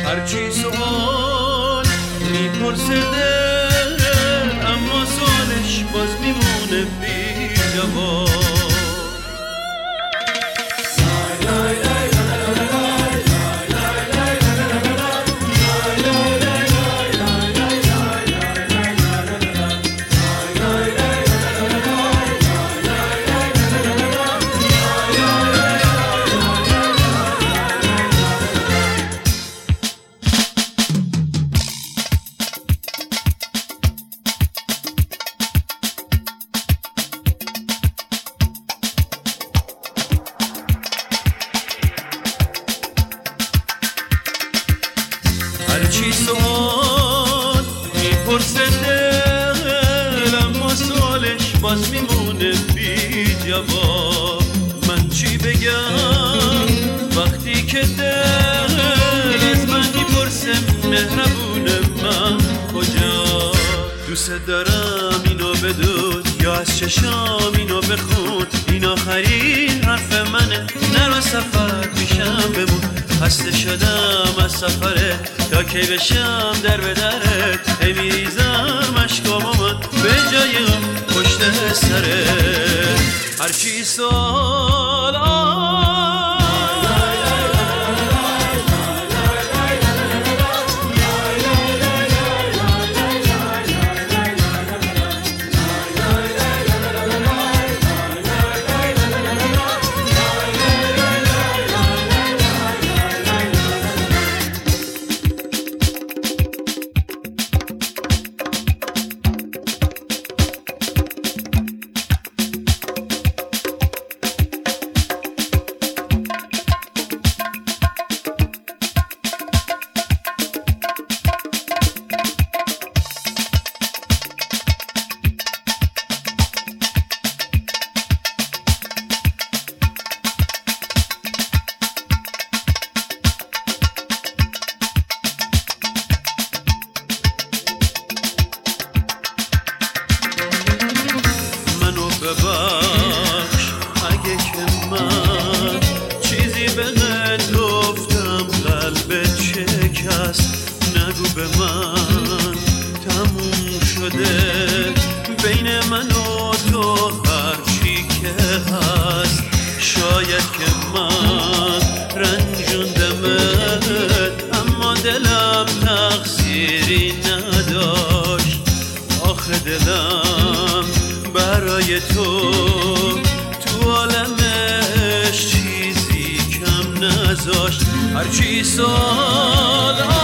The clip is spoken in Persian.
هرچی سوال میپرسه دل، اما سوالش باز میمونه بی جواب. هرچی سوال میپرسه دل، اما سوالش باز میمونه بی جواب. من چی بگم وقتی که دل از من میپرسه مهربونه من کجا؟ دوست دارم اینو بدون یا از چشام اینو بخون، این آخرین حرف منه، نرو سفر پیشم بمون. خسته شدم از سفره تا کی بشم در به درت، هی میریزم اشکامو من به جای غم پشت سرت. هرچی سوال ببخش اگه که من چیزی بهت گفتم قلبت شکست، نگو به من تموم شده بین من و تو هرچی که هست. شاید که من رنجوندمت اما دلم تقصیری نداشت. آخه دلم برای تو عالمش چیزی کم نذاشت. هرچی سال